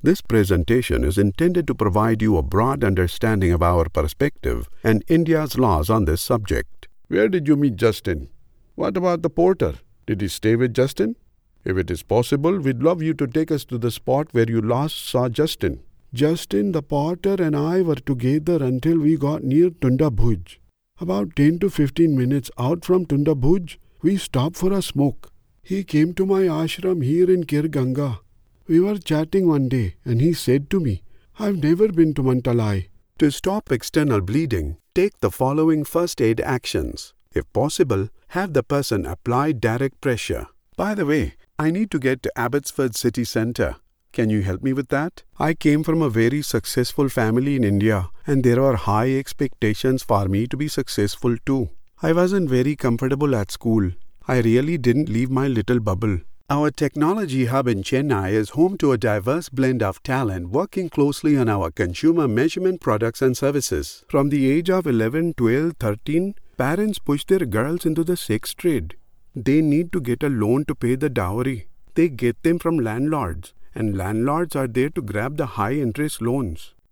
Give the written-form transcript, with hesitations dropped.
This presentation is intended to provide you a broad understanding of our perspective and India's laws on this subject. Where did you meet Justin? What about the porter? Did he stay with Justin? If it is possible, we'd love you to take us to the spot where you last saw Justin. Justin, the porter, and I were together until we got near Tunda Bhuj. About 10 to 15 minutes out from Tunda Bhuj, we stopped for a smoke. He came to my ashram here in Kirganga. We were chatting one day and he said to me, "I've never been to Mantalai." To stop external bleeding, take the following first aid actions. If possible, have the person apply direct pressure. By the way, I need to get to Abbotsford City Centre. Can you help me with that? I came from a very successful family in India and there are high expectations for me to be successful too. I wasn't very comfortable at school. I really didn't leave my little bubble. Our technology hub in Chennai is home to a diverse blend of talent working closely on our consumer measurement products and services. From the age of 11, 12, 13, parents push their girls into the sex trade. They need to get a loan to pay the dowry. They get them from landlords, and landlords are there to grab the high interest loans.